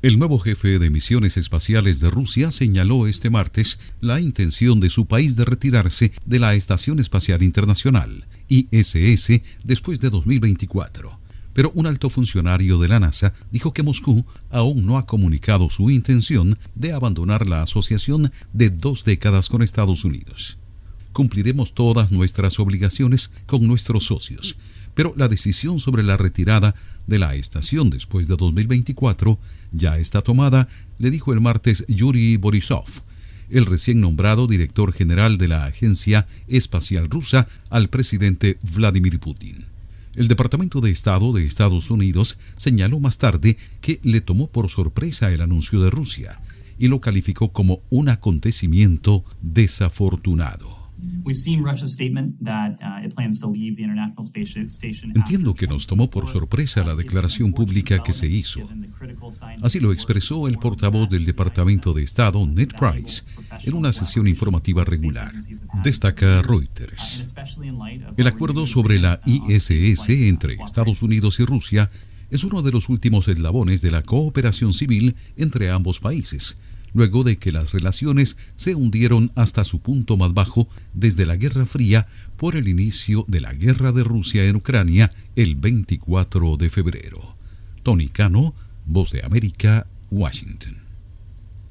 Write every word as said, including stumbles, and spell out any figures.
El nuevo jefe de misiones espaciales de Rusia señaló este martes la intención de su país de retirarse de la Estación Espacial Internacional, I S S, después de dos mil veinticuatro. Pero un alto funcionario de la NASA dijo que Moscú aún no ha comunicado su intención de abandonar la asociación de dos décadas con Estados Unidos. Cumpliremos todas nuestras obligaciones con nuestros socios, pero la decisión sobre la retirada de la estación después de dos mil veinticuatro ya está tomada, le dijo el martes Yuri Borisov, el recién nombrado director general de la Agencia Espacial Rusa, al presidente Vladimir Putin. El Departamento de Estado de Estados Unidos señaló más tarde que le tomó por sorpresa el anuncio de Rusia y lo calificó como un acontecimiento desafortunado. Entiendo que nos tomó por sorpresa la declaración pública que se hizo. Así lo expresó el portavoz del Departamento de Estado, Ned Price, en una sesión informativa regular, destaca Reuters. El acuerdo sobre la I S S entre Estados Unidos y Rusia es uno de los últimos eslabones de la cooperación civil entre ambos países, luego de que las relaciones se hundieron hasta su punto más bajo desde la Guerra Fría por el inicio de la guerra de Rusia en Ucrania el veinticuatro de febrero. Tony Cano, Voz de América, Washington.